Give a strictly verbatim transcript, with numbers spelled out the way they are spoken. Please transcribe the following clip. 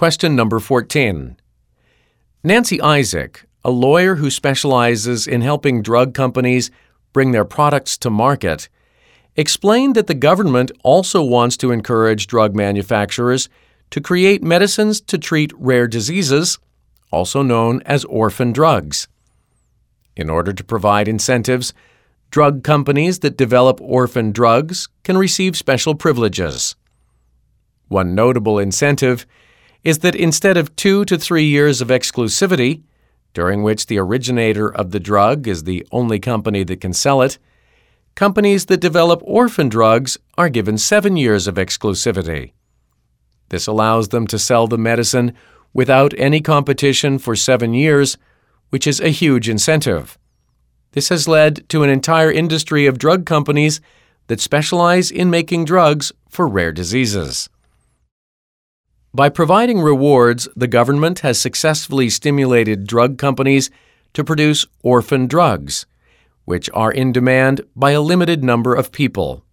Question number fourteen. Nancy Isaac, a lawyer who specializes in helping drug companies bring their products to market, explained that the government also wants to encourage drug manufacturers to create medicines to treat rare diseases, also known as orphan drugs. In order to provide incentives, drug companies that develop orphan drugs can receive special privileges. One notable incentive is that instead of two to three years of exclusivity, during which the originator of the drug is the only company that can sell it, companies that develop orphan drugs are given seven years of exclusivity. This allows them to sell the medicine without any competition for seven years, which is a huge incentive. This has led to an entire industry of drug companies that specialize in making drugs for rare diseases. By providing rewards, the government has successfully stimulated drug companies to produce orphan drugs, which are in demand by a limited number of people.